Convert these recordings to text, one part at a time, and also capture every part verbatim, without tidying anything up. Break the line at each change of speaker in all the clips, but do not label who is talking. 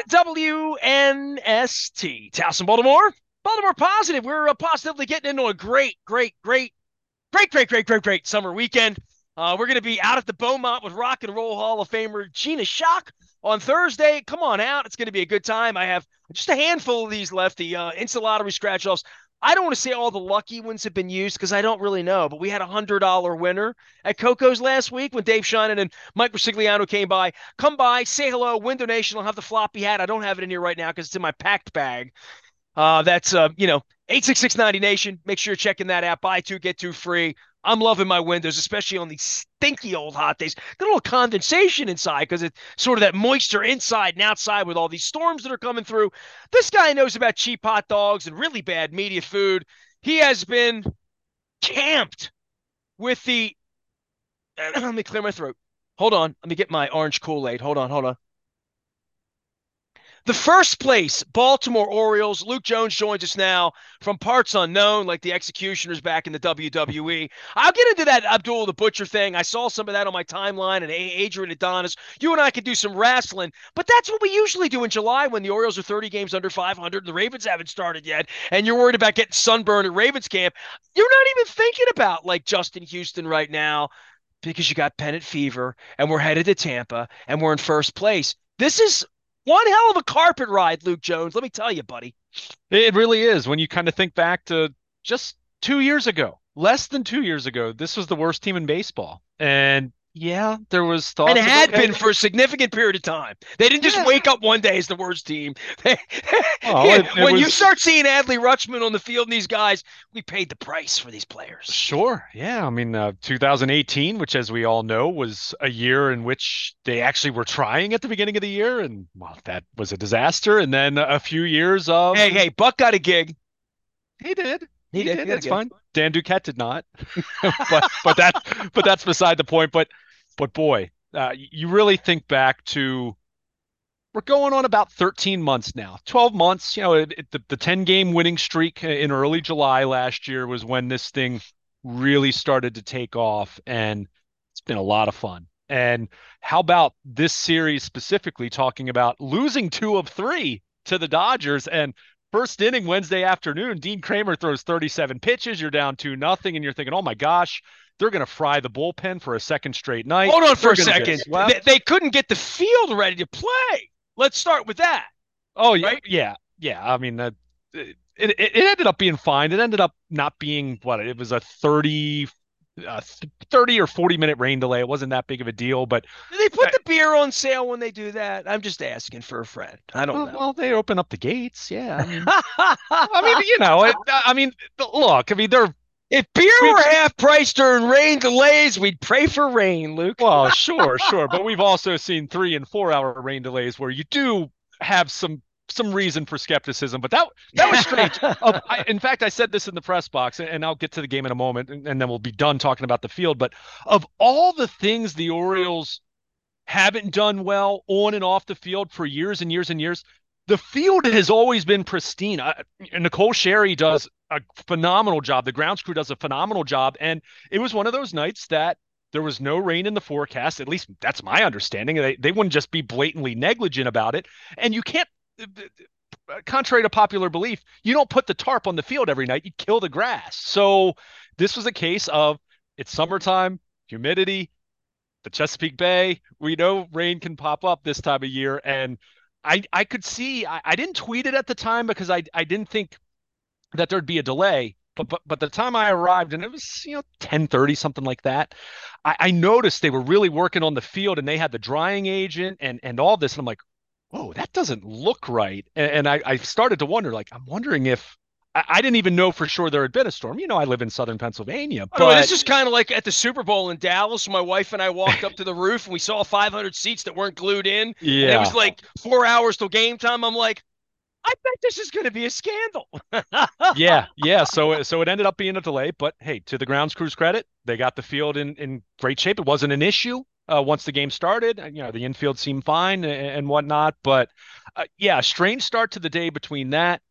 W N S T, Towson, Baltimore. Baltimore Positive. We're uh, positively getting into a great, great, great, great, great, great, great, great summer weekend. Uh, we're going to be out at the Beaumont with Rock and Roll Hall of Famer Gina Shock on Thursday. Come on out. It's going to be a good time. I have just a handful of these left, the uh, instant lottery scratch offs. I don't want to say all the lucky ones have been used because I don't really know, but we had a one hundred dollar winner at Coco's last week when Dave Shannon and Mike Brasigliano came by. Come by, say hello, win donation. I'll have the floppy hat. I don't have it in here right now because it's in my packed bag. Uh, that's, uh, you know, eight six six ninety Nation. Make sure you're checking that out. Buy two, get two free. I'm loving my windows, especially on these stinky old hot days. Got a little condensation inside because it's sort of that moisture inside and outside with all these storms that are coming through. This guy knows about cheap hot dogs and really bad media food. He has been camped with the. Let me clear my throat. Hold on. Let me get my orange Kool-Aid. Hold on, hold on. The first place Baltimore Orioles. Luke Jones joins us now from parts unknown, like the Executioners back in the W W E. I'll get into that Abdul the Butcher thing. I saw some of that on my timeline, and Adrian Adonis. You and I could do some wrestling, but that's what we usually do in July when the Orioles are thirty games under five hundred and the Ravens haven't started yet, and you're worried about getting sunburned at Ravens camp. You're not even thinking about like Justin Houston right now because you got pennant fever, and we're headed to Tampa, and we're in first place. This is one hell of a carpet ride, Luke Jones. Let me tell you, buddy.
It really is. When you kind of think back to just two years ago, less than two years ago, this was the worst team in baseball. And yeah, there was
And it
thoughts of,
had
okay,
been for a significant period of time. They didn't just
yeah,
wake up one day as the worst team.
well, it, it
When you
was
start seeing Adley Rutschman on the field and these guys, we paid the price for these players.
sure. Yeah. I mean, uh, two thousand eighteen, which, as we all know, was a year in which they actually were trying at the beginning of the year. And well, that was a disaster. And then a few years of,
Hey, hey, Buck got a gig.
he did.
He
He
did.
did.
He got a
That's
gig.
fine. Dan Duquette did not. but but that but that's beside the point. But but boy, uh, you really think back to we're going on about thirteen months now, twelve months. You know, it, it, the the ten game winning streak in early July last year was when this thing really started to take off, and it's been a lot of fun. And how about this series specifically, talking about losing two of three to the Dodgers? And first inning Wednesday afternoon, Dean Kramer throws thirty-seven pitches. You're down two nothing, and you're thinking, oh my gosh, they're going to fry the bullpen for a second straight night.
Hold on for
They're
a
going to get
second. They,
swept.
they couldn't get the field ready to play. Let's start with that,
Oh yeah,
right?
yeah, yeah. I mean, uh, it, it it ended up being fine. It ended up not being what it was, a thirty, uh, thirty or forty minute rain delay. It wasn't that big of a deal, but
Do they
uh,
put the beer on sale when they do that? I'm just asking for a friend. I don't
well,
know.
well, they open up the gates. Yeah, I mean, I mean, you know, it, I mean, look, I mean, they're
If beer
we've
were half price during rain delays, we'd pray for rain, Luke.
well, sure, sure, but we've also seen three and four hour rain delays where you do have some some reason for skepticism, but that that was strange. Of, I, in fact, I said this in the press box, and, and I'll get to the game in a moment, and, and then we'll be done talking about the field. But of all the things the Orioles haven't done well on and off the field for years and years and years, the field has always been pristine. I, Nicole Sherry does a phenomenal job. The grounds crew does a phenomenal job, and it was one of those nights that there was no rain in the forecast. At least that's my understanding. They they wouldn't just be blatantly negligent about it, and you can't. Contrary to popular belief, you don't put the tarp on the field every night. You kill the grass. So this was a case of it's summertime, humidity, the Chesapeake Bay. We know rain can pop up this time of year, and I I could see. I, I didn't tweet it at the time because I I didn't think that there'd be a delay. But but but the time I arrived, and it was, you know, ten thirty, something like that, I, I noticed they were really working on the field, and they had the drying agent and and all this, and I'm like, whoa, that doesn't look right. And, and I I started to wonder, like, I'm wondering if I, I didn't even know for sure there had been a storm. You know, I live in southern Pennsylvania,
By the way, this
but
is kind of like at the Super Bowl in Dallas. My wife and I walked up to the roof and we saw five hundred seats that weren't glued in, and it was
yeah.
like four hours till game time. I'm like, I bet this is going to be a scandal.
Yeah, yeah. So so it ended up being a delay, but hey, to the grounds crew's credit, they got the field in in great shape. It wasn't an issue uh, once the game started. You know, the infield seemed fine and, and whatnot. But uh, yeah, strange start to the day between that.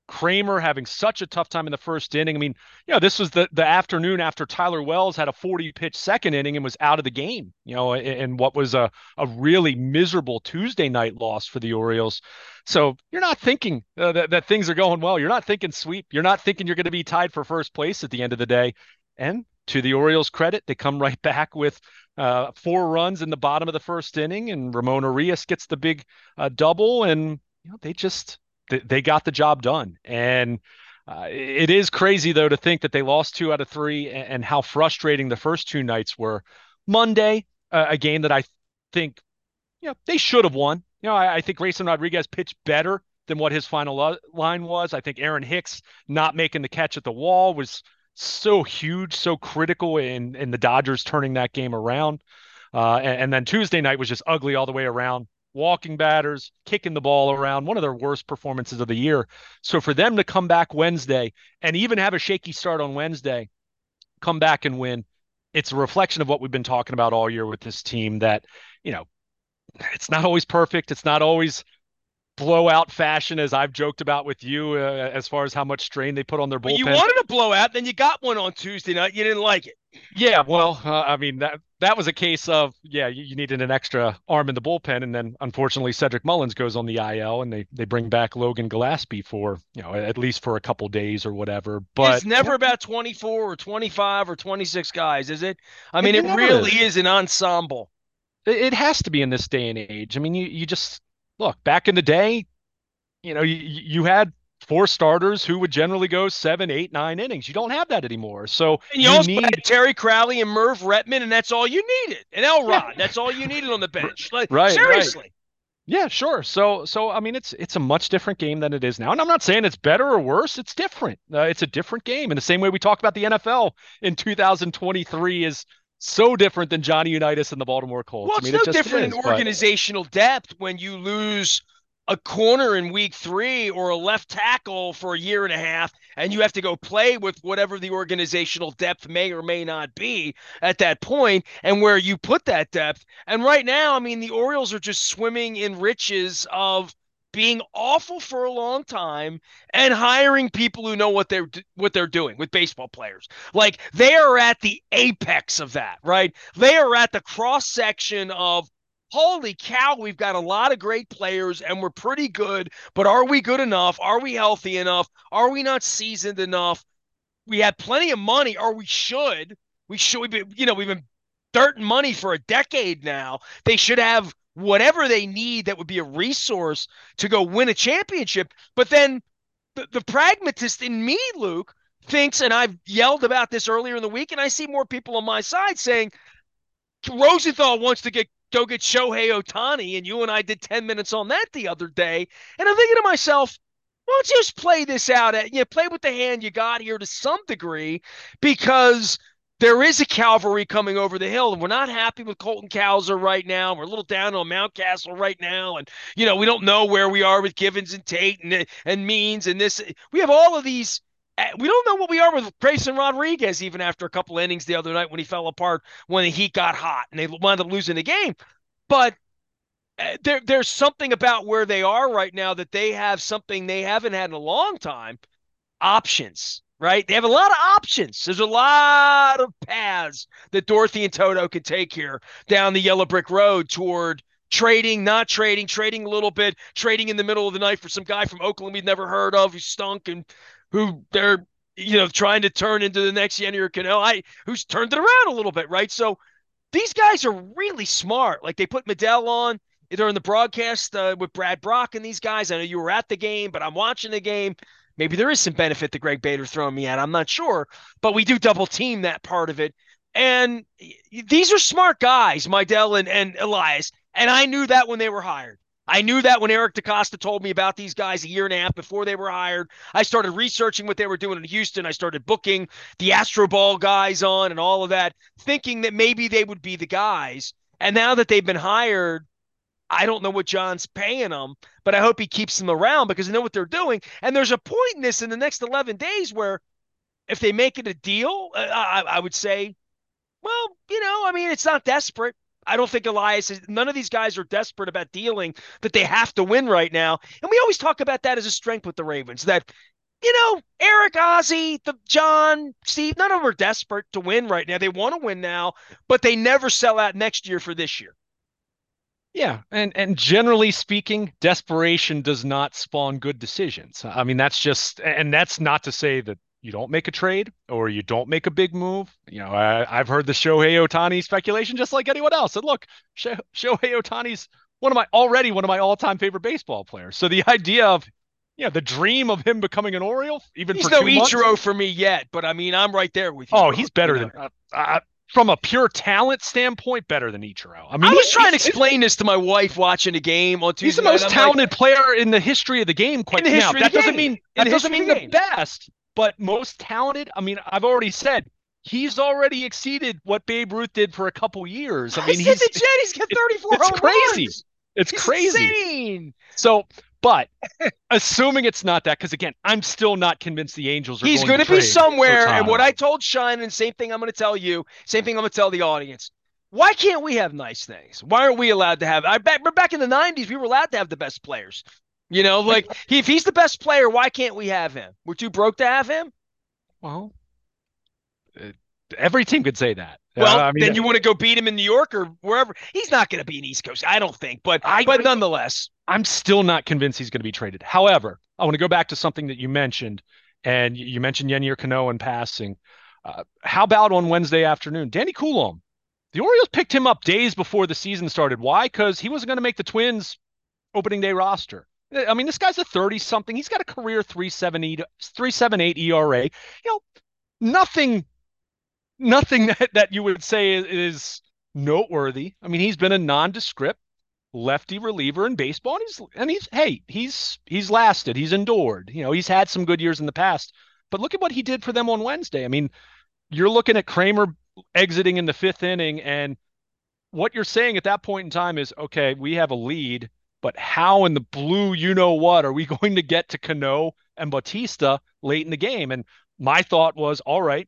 Kramer having such a tough time in the first inning. I mean, you know, this was the the afternoon after Tyler Wells had a forty pitch second inning and was out of the game, you know, in what was a, a really miserable Tuesday night loss for the Orioles. So you're not thinking uh, that, that things are going well. You're not thinking sweep. You're not thinking you're going to be tied for first place at the end of the day. And to the Orioles' credit, they come right back with uh, four runs in the bottom of the first inning, and Ramon Urias gets the big uh, double, and you know, they just they got the job done. And uh, it is crazy, though, to think that they lost two out of three and, and how frustrating the first two nights were. Monday, uh, a game that I think, you know, they should have won. You know, I, I think Grayson Rodriguez pitched better than what his final lo- line was. I think Aaron Hicks not making the catch at the wall was so huge, so critical in, in the Dodgers turning that game around. Uh, and, and then Tuesday night was just ugly all the way around. Walking batters, kicking the ball around, one of their worst performances of the year. So for them to come back Wednesday and even have a shaky start on Wednesday, come back and win, it's a reflection of what we've been talking about all year with this team, that, you know, it's not always perfect. It's not always blowout fashion, as I've joked about with you, uh, as far as how much strain they put on their bullpen.
But you wanted a blowout, then you got one on Tuesday night. You didn't like it.
Yeah, well, uh, I mean, that that was a case of, yeah, you, you needed an extra arm in the bullpen, and then unfortunately Cedric Mullins goes on the I L, and they they bring back Logan Gillespie for, you know, at least for a couple days or whatever. But
it's never about twenty-four or twenty-five or twenty-six guys, is it? I mean,
it,
it,
it
really
is.
is an ensemble.
It, it has to be in this day and age. I mean, you you just look back in the day, you know, you you had four starters who would generally go seven, eight, nine innings. You don't have that anymore. So
and you,
you
also
need
had Terry Crowley and Merv Retman, and that's all you needed. And Elrod, yeah. That's all you needed on the bench. Like,
right,
seriously.
Right. Yeah, sure. So, so I mean, it's it's a much different game than it is now, and I'm not saying it's better or worse. It's different. Uh, it's a different game, in the same way we talk about the N F L in two thousand twenty-three is so different than Johnny Unitas and the Baltimore Colts.
Well, it's
I mean,
no
it just
different
is,
in
but...
organizational depth when you lose a corner in week three or a left tackle for a year and a half, and you have to go play with whatever the organizational depth may or may not be at that point, and where you put that depth. And right now, I mean, the Orioles are just swimming in riches of being awful for a long time and hiring people who know what they're what they're doing with baseball players. Like, they are at the apex of that, right? They are at the cross section of, holy cow, we've got a lot of great players and we're pretty good, but are we good enough? Are we healthy enough? Are we not seasoned enough? We have plenty of money, or we should. We should, be, you know, we've been dirt and money for a decade now. They should have whatever they need that would be a resource to go win a championship. But then the, the pragmatist in me, Luke, thinks, and I've yelled about this earlier in the week, and I see more people on my side saying, Rosenthal wants to get go get Shohei Ohtani, and you and I did ten minutes on that the other day. And I'm thinking to myself, why don't you just play this out? At, you know, play with the hand you got here to some degree, because there is a cavalry coming over the hill, and we're not happy with Colton Cowser right now. We're a little down on Mountcastle right now, and, you know, we don't know where we are with Givens and Tate and, and Means and this. We have all of these. We don't know what we are with Grayson Rodriguez, even after a couple innings the other night when he fell apart, when the heat got hot and they wound up losing the game. But there, there's something about where they are right now that they have something they haven't had in a long time. Options, right? They have a lot of options. There's a lot of paths that Dorothy and Toto can take here down the yellow brick road toward trading, not trading, trading a little bit, trading in the middle of the night for some guy from Oakland we've never heard of who stunk and who they're, you know, trying to turn into the next Yennier Cano, I who's turned it around a little bit, right? So these guys are really smart. Like, they put Medell on during the broadcast uh, with Brad Brock and these guys. I know you were at the game, but I'm watching the game. Maybe there is some benefit to Greg Bader throwing me at. I'm not sure, but we do double team that part of it. And these are smart guys, Medell and, and Elias. And I knew that when they were hired. I knew that when Eric DaCosta told me about these guys a year and a half before they were hired. I started researching what they were doing in Houston. I started booking the Astro Ball guys on and all of that, thinking that maybe they would be the guys. And now that they've been hired, I don't know what John's paying them, but I hope he keeps them around because they know what they're doing. And there's a point in this in the next eleven days where if they make it a deal, I, I would say, well, you know, I mean, it's not desperate. I don't think Elias is, none of these guys are desperate about dealing that they have to win right now. And we always talk about that as a strength with the Ravens, that you know, Eric, Ozzy, the John, Steve, none of them are desperate to win right now. They want to win now, but they never sell out next year for this year.
Yeah, and and generally speaking, desperation does not spawn good decisions. I mean, that's just, and that's not to say that you don't make a trade or you don't make a big move. You know, I, I've heard the Shohei Ohtani speculation just like anyone else. And look, Sho- Shohei Ohtani's one of my already one of my all-time favorite baseball players. So the idea of, yeah, the dream of him becoming an Oriole, even
He's
for
no
two months.
Ichiro for me yet, but I mean, I'm right there with you,
Oh,
bro.
he's
You
better
know,
than uh, uh, from a pure talent standpoint, better than Ichiro. I
I
mean, he,
was trying to
he's
explain this to my wife watching a game on
He's the
Tuesday night.
most
I'm like,
talented player in the history of the game.
in
Quite
the
now,
history of
that
the
doesn't
game,
mean
in
that
the
doesn't
history of
mean
the
the
game.
best, but most talented. I mean, I've already said he's already exceeded what Babe Ruth did for a couple years. I
I
mean,
said
he's
to Jen, he's got
it,
thirty-four
it's
home
crazy.
runs.
It's
He's
crazy.
insane.
So, but assuming it's not that, because again, I'm still not convinced the Angels are
He's
going
going
to
to be
trade
somewhere. And what
Ohtani.
I told Shine, and same thing I'm going to tell you, same thing I'm going to tell the audience. Why can't we have nice things? Why aren't we allowed to have? I back, back in the nineties, we were allowed to have the best players. You know, like he, if he's the best player, why can't we have him? We're too broke to have him.
Well, uh, every team could say that. Uh,
Well,
I mean,
then you want to go beat him in New York or wherever. He's not going to be an East Coast, I don't think. But
I
but nonetheless,
I'm still not convinced he's going to be traded. However, I want to go back to something that you mentioned, and you mentioned Yennier Cano in passing. Uh, how about on Wednesday afternoon, Danny Coulombe? The Orioles picked him up days before the season started. Why? Because he wasn't going to make the Twins opening day roster. I mean, this guy's a thirty-something. He's got a career three seventy, three seventy-eight E R A. You know, nothing, nothing that, that you would say is, is noteworthy. I mean, he's been a nondescript lefty reliever in baseball, and he's and he's hey, he's he's lasted, he's endured. You know, he's had some good years in the past. But look at what he did for them on Wednesday. I mean, you're looking at Kramer exiting in the fifth inning, and what you're saying at that point in time is, okay, we have a lead, but how in the blue, you know what, are we going to get to Cano and Bautista late in the game? And my thought was, all right,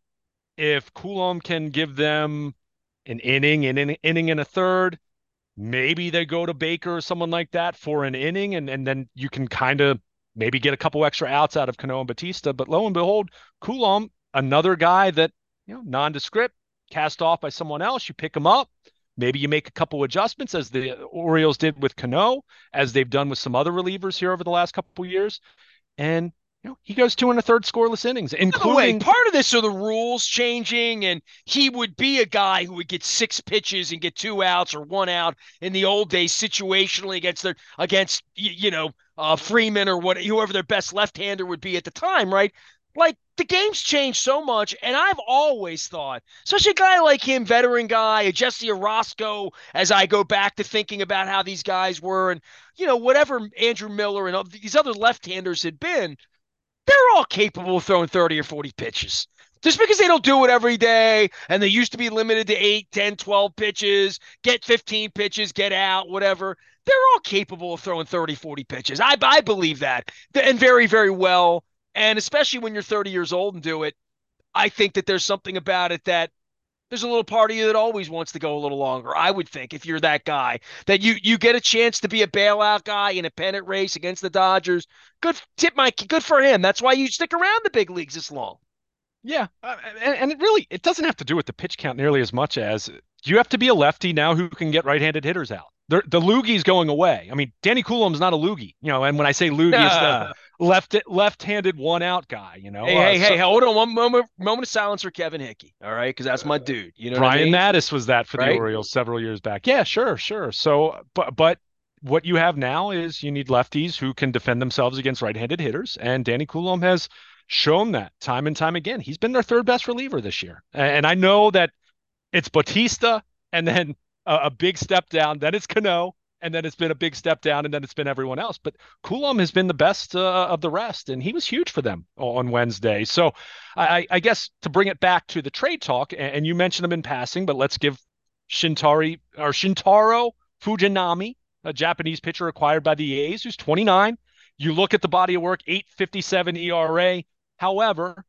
if Coulombe can give them an inning, an inning and a third, maybe they go to Baker or someone like that for an inning, and, and then you can kind of maybe get a couple extra outs out of Cano and Batista. But lo and behold, Coulombe, another guy that, you know, nondescript, cast off by someone else, you pick him up. Maybe you make a couple adjustments as the Orioles did with Cano, as they've done with some other relievers here over the last couple of years. And you know, he goes two and a third scoreless innings, including
way, part of this are the rules changing, and he would be a guy who would get six pitches and get two outs or one out in the old days situationally against their against you know uh, Freeman or what whoever their best left-hander would be at the time, right? Like the game's changed so much, and I've always thought, especially a guy like him, veteran guy, a Jesse Orosco, as I go back to thinking about how these guys were, and you know whatever Andrew Miller and these other left-handers had been, they're all capable of throwing thirty or forty pitches. Just because they don't do it every day and they used to be limited to eight, ten, twelve pitches, get fifteen pitches, get out, whatever, they're all capable of throwing thirty, forty pitches. I, I believe that, and very, very well. And especially when you're thirty years old and do it, I think that there's something about it that there's a little part of you that always wants to go a little longer. I would think if you're that guy that you you get a chance to be a bailout guy in a pennant race against the Dodgers. Good tip, Mike. Good for him. That's why you stick around the big leagues this long.
yeah, uh, and, and it really it doesn't have to do with the pitch count nearly as much as you have to be a lefty now who can get right-handed hitters out. The, the loogie's going away. I mean, Danny Coulombe's not a loogie, you know, and when I say loogie, it's the left left-handed one-out guy, you know.
Hey,
uh,
hey,
so,
hey, hold on one moment. Moment of silence for Kevin Hickey. All right, because that's my dude. You know, what I
Brian
mean?
Mattis was that for the
Right?
Orioles several years back. Yeah, sure, sure. So, but but what you have now is you need lefties who can defend themselves against right-handed hitters, and Danny Coulombe has shown that time and time again. He's been their third best reliever this year, and I know that it's Bautista, and then a, a big step down, then it's Cano, and then it's been a big step down, and then it's been everyone else. But Coulombe has been the best uh, of the rest, and he was huge for them on Wednesday. So I, I guess to bring it back to the trade talk, and, and you mentioned him in passing, but let's give Shintari or Shintaro Fujinami, a Japanese pitcher acquired by the A's, who's twenty-nine. You look at the body of work, eight fifty-seven E R A. However,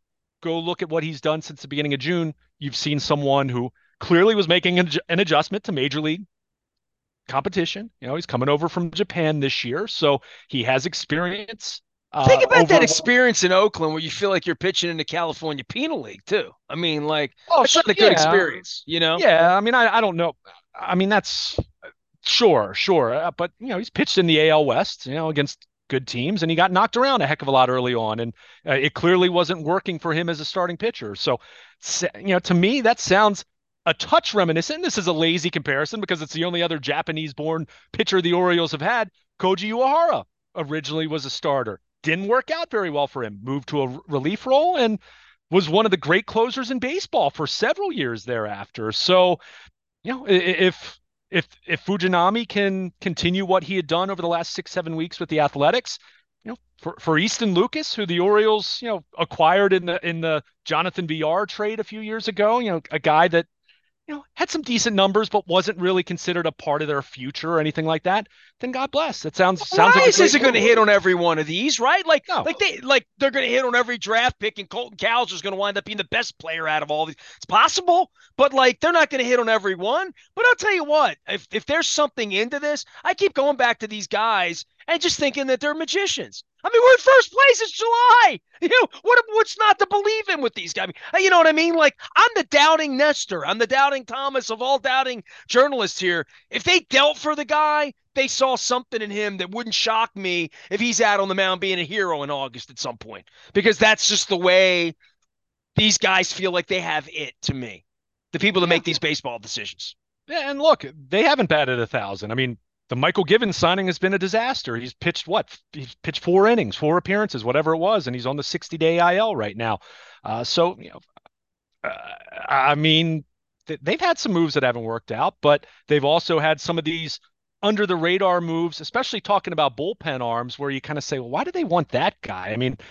go look at what he's done since the beginning of June. You've seen someone who clearly was making an adjustment to major league competition. You know, he's coming over from Japan this year, so he has experience.
Think
uh,
about that
over.
experience in Oakland where you feel like you're pitching in the California Penal League too. I mean, like
Oh,
that's
sure,
not a good
yeah,
experience, you know?
yeah. I mean, I, I don't know. I mean, that's sure, sure. Uh, but you know, he's pitched in the A L West, you know, against good teams, and he got knocked around a heck of a lot early on, and uh, it clearly wasn't working for him as a starting pitcher. So, you know, to me, that sounds a touch reminiscent. This is a lazy comparison because it's the only other Japanese-born pitcher the Orioles have had. Koji Uehara originally was a starter. Didn't work out very well for him. Moved to a relief role and was one of the great closers in baseball for several years thereafter. So, you know, if if if Fujinami can continue what he had done over the last six, seven weeks with the Athletics, you know, for, for Easton Lucas, who the Orioles, you know, acquired in the in the Jonathan V R trade a few years ago, you know, a guy that you know, had some decent numbers, but wasn't really considered a part of their future or anything like that, then God bless. That sounds sounds like a
Elias
great
isn't going to
move.
hit on every one of these, right? Like,
No,
like they like they're going to hit on every draft pick, and Colton Cowser is going to wind up being the best player out of all these. It's possible, but like they're not going to hit on every one. But I'll tell you what, if if there's something into this, I keep going back to these guys and just thinking that they're magicians. I mean, we're in first place. It's July. You know what? What's not to believe in with these guys? I mean, you know what I mean? Like I'm the doubting Nestor. I'm the doubting Thomas of all doubting journalists here. If they dealt for the guy, they saw something in him that wouldn't shock me if he's out on the mound being a hero in August at some point, because that's just the way these guys feel like they have it to me. The people that
yeah,
make these baseball decisions.
yeah, and look, they haven't batted a thousand. I mean, the Michael Givens signing has been a disaster. He's pitched what? He's pitched four innings, four appearances, whatever it was, and he's on the sixty day I L right now. Uh, so, you know, uh, I mean, th- they've had some moves that haven't worked out, but they've also had some of these under the radar moves, especially talking about bullpen arms, where you kind of say, well, why do they want that guy? I mean,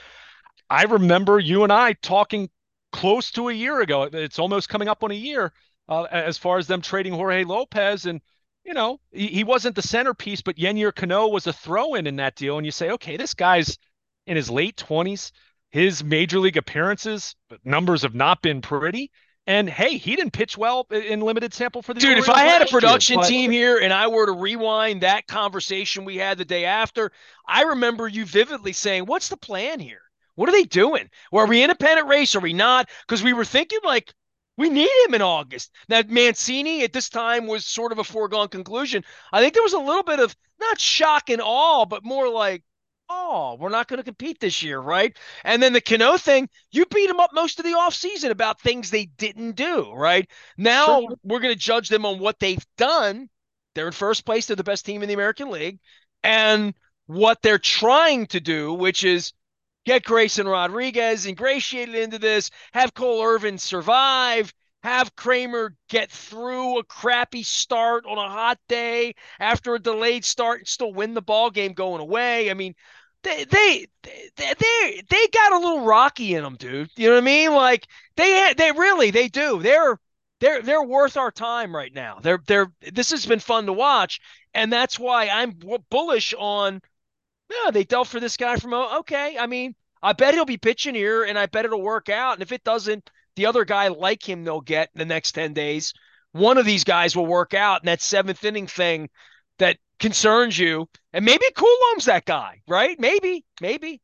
I remember you and I talking close to a year ago. It's almost coming up on a year uh, as far as them trading Jorge Lopez. And, you know, he, he wasn't the centerpiece, but Yennier Cano was a throw in in that deal. And you say, okay, this guy's in his late twenties. His major league appearances numbers have not been pretty. And hey, he didn't pitch well in limited sample for the
Dude,
Orioles
if I had a
last year,
production
but
team here and I were to rewind that conversation we had the day after, I remember you vividly saying, what's the plan here? What are they doing? Well, are we in a pennant race? Are we not? Because we were thinking like we need him in August. Now, Mancini at this time was sort of a foregone conclusion. I think there was a little bit of not shock and awe, but more like, oh, we're not going to compete this year, right? And then the Cano thing, you beat them up most of the offseason about things they didn't do, right?
sure.
Now we're going to judge them on what they've done. They're in first place. They're the best team in the American League. And what they're trying to do, which is get Grayson Rodriguez ingratiated into this, have Cole Irvin survive, have Kramer get through a crappy start on a hot day after a delayed start and still win the ball game going away. I mean, they they they they, they got a little rocky in them, dude. You know what I mean? Like they they really they do. They're they're they're worth our time right now. They're they're this has been fun to watch, and that's why I'm bullish on. Yeah, they dealt for this guy from okay. I mean, I bet he'll be pitching here, and I bet it'll work out. And if it doesn't, the other guy like him they'll get in the next ten days. One of these guys will work out, and that seventh inning thing that concerns you, and maybe Coulombe's that guy, right? Maybe, maybe.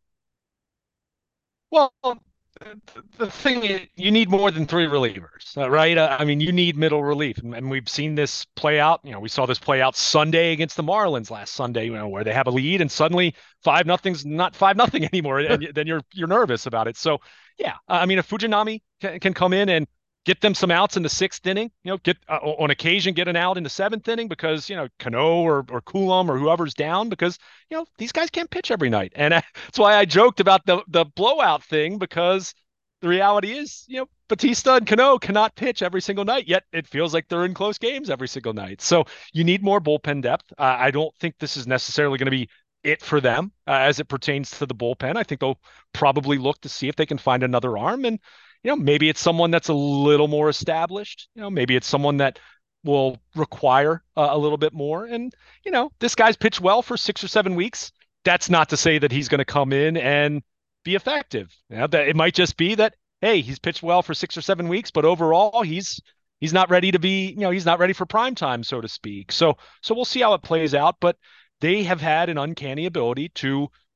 Well, the thing is, you need more than three relievers, uh, right? Uh, I mean, you need middle relief, and, and we've seen this play out. You know, we saw this play out Sunday against the Marlins last Sunday, you know, where they have a lead and suddenly five nothing's not five nothing anymore, and then you're you're nervous about it. So, yeah, I mean, if Fujinami can, can come in and get them some outs in the sixth inning, you know, get uh, on occasion get an out in the seventh inning because you know Cano or or Coulombe or whoever's down because you know these guys can't pitch every night, and I, that's why I joked about the the blowout thing because the reality is you know Batista and Cano cannot pitch every single night, yet it feels like they're in close games every single night. So you need more bullpen depth. Uh, I don't think this is necessarily going to be it for them uh, as it pertains to the bullpen. I think they'll probably look to see if they can find another arm and you know, maybe it's someone that's a little more established. You know, maybe it's someone that will require uh, a little bit more. And, you know, this guy's pitched well for six or seven weeks. That's not to say that he's going to come in and be effective. You know, that it might just be that, hey, he's pitched well for six or seven weeks, but overall he's he's not ready to be, you know, he's not ready for prime time, so to speak. So so we'll see how it plays out. But they have had an uncanny ability to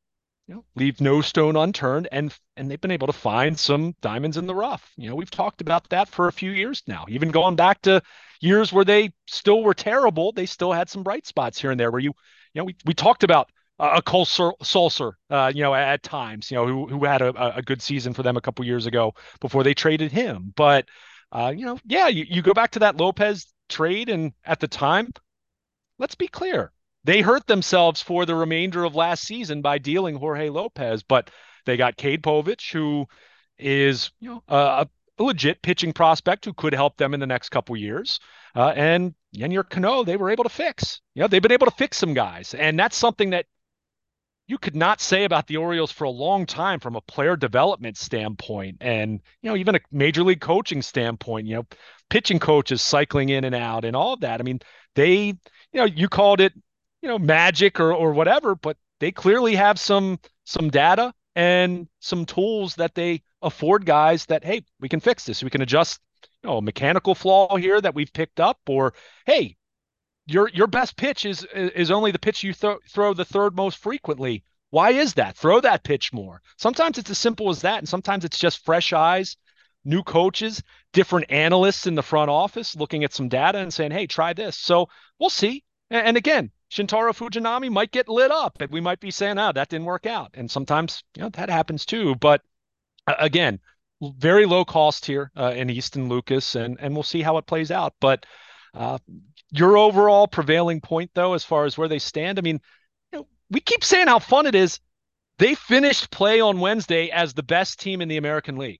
you know, leave no stone unturned, and and they've been able to find some diamonds in the rough. You know, we've talked about that for a few years now. Even going back to years where they still were terrible, they still had some bright spots here and there where you, you know, we, we talked about uh, a Cole Sulser, uh, you know, at times, you know, who who had a, a good season for them a couple years ago before they traded him. But uh, you know, yeah, you, you go back to that Lopez trade, and at the time, let's be clear. They hurt themselves for the remainder of last season by dealing Jorge Lopez, but they got Cade Povich, who is, you know, a, a legit pitching prospect who could help them in the next couple years. Uh, and Yennier Cano, they were able to fix. You know, they've been able to fix some guys, and that's something that you could not say about the Orioles for a long time from a player development standpoint, and you know, even a major league coaching standpoint. You know, pitching coaches cycling in and out and all of that. I mean, they, you know, you called it, you know, magic or or whatever, but they clearly have some some data and some tools that they afford guys that, hey, we can fix this. We can adjust, you know, a mechanical flaw here that we've picked up, or hey, your your best pitch is is only the pitch you throw throw the third most frequently. Why is that? Throw that pitch more. Sometimes it's as simple as that, and sometimes it's just fresh eyes, new coaches, different analysts in the front office looking at some data and saying, "Hey, try this." So we'll see. And, and again, Shintaro Fujinami might get lit up, and we might be saying, "Oh, that didn't work out." And sometimes, you know, that happens too. But uh, again, very low cost here uh, in Easton Lucas, and and we'll see how it plays out. But uh, your overall prevailing point, though, as far as where they stand, I mean, you know, we keep saying how fun it is. They finished play on Wednesday as the best team in the American League.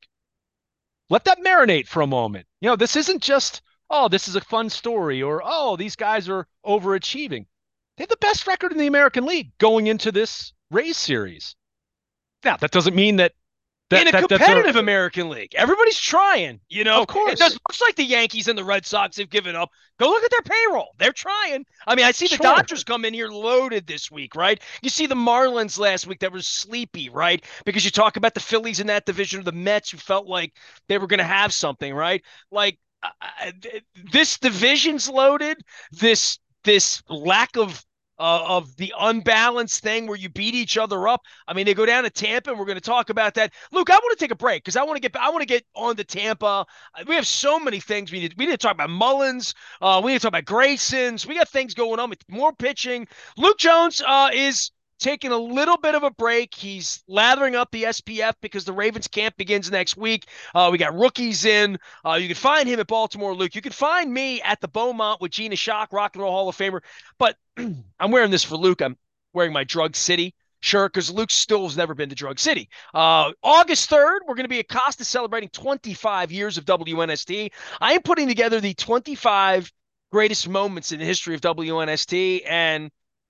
Let that marinate for a moment. You know, this isn't just, oh, this is a fun story, or, oh, these guys are overachieving. They have the best record in the American League going into this Rays series. Now, that doesn't mean that
That, in a
that,
competitive a, American League. Everybody's trying, you know.
Of course.
It does much like the Yankees and the Red Sox have given up. Go look at their payroll. They're trying. I mean, I see the sure. Dodgers come in here loaded this week, right? You see the Marlins last week that was sleepy, right? Because you talk about the Phillies in that division, or the Mets who felt like they were going to have something, right? Like uh, this division's loaded. This this lack of Uh, of the unbalanced thing where you beat each other up. I mean, they go down to Tampa, and we're going to talk about that. Luke, I want to take a break because I want to get I want to get on to Tampa. We have so many things we need. We need to talk about Mullins. Uh, we need to talk about Grayson's. We got things going on with more pitching. Luke Jones uh, is taking a little bit of a break. He's lathering up the S P F because the Ravens camp begins next week. Uh, we got rookies in. Uh, you can find him at Baltimore, Luke. You can find me at the Beaumont with Gina Shock, Rock and Roll Hall of Famer. But I'm wearing this for Luke. I'm wearing my Drug City shirt because Luke still has never been to Drug City. Uh, August third, we're going to be at Costa celebrating twenty-five years of W N S T. I am putting together the twenty-five greatest moments in the history of W N S T, and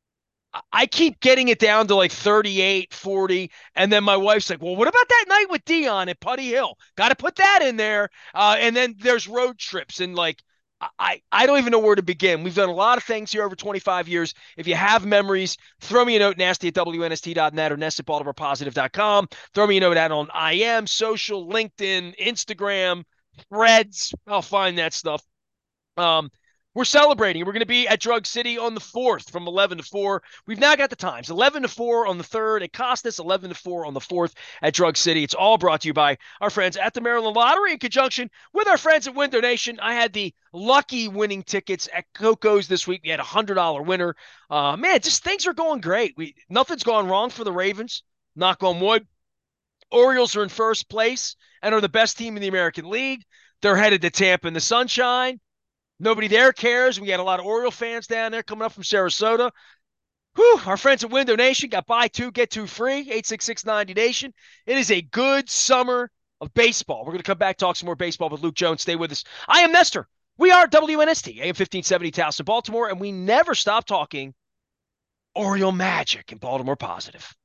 I keep getting it down to like thirty-eight, forty. And then my wife's like, well, what about that night with Dion at Putty Hill? Got to put that in there. Uh, and then there's road trips. And like, I, I don't even know where to begin. We've done a lot of things here over twenty-five years. If you have memories, throw me a note, nasty at W N S T dot net or nest at baltimore positive dot com. Throw me a note out on I M, social, LinkedIn, Instagram, Threads. I'll find that stuff. Um, We're celebrating. We're going to be at Drug City on the fourth from eleven to four. We've now got the times. eleven to four on the third at Costas, eleven to four on the fourth at Drug City. It's all brought to you by our friends at the Maryland Lottery in conjunction with our friends at Win Donation. I had the lucky winning tickets at Coco's this week. We had a one hundred dollars winner. Uh, man, just things are going great. We Nothing's gone wrong for the Ravens. Knock on wood. Orioles are in first place and are the best team in the American League. They're headed to Tampa in the sunshine. Nobody there cares. We got a lot of Oriole fans down there coming up from Sarasota. Whew, our friends at Win Donation got buy two, get two free, eight six six ninety Nation. It is a good summer of baseball. We're going to come back, talk some more baseball with Luke Jones. Stay with us. I am Nestor. We are W N S T, A M fifteen seventy Towson, Baltimore, and we never stop talking Oriole Magic and Baltimore Positive.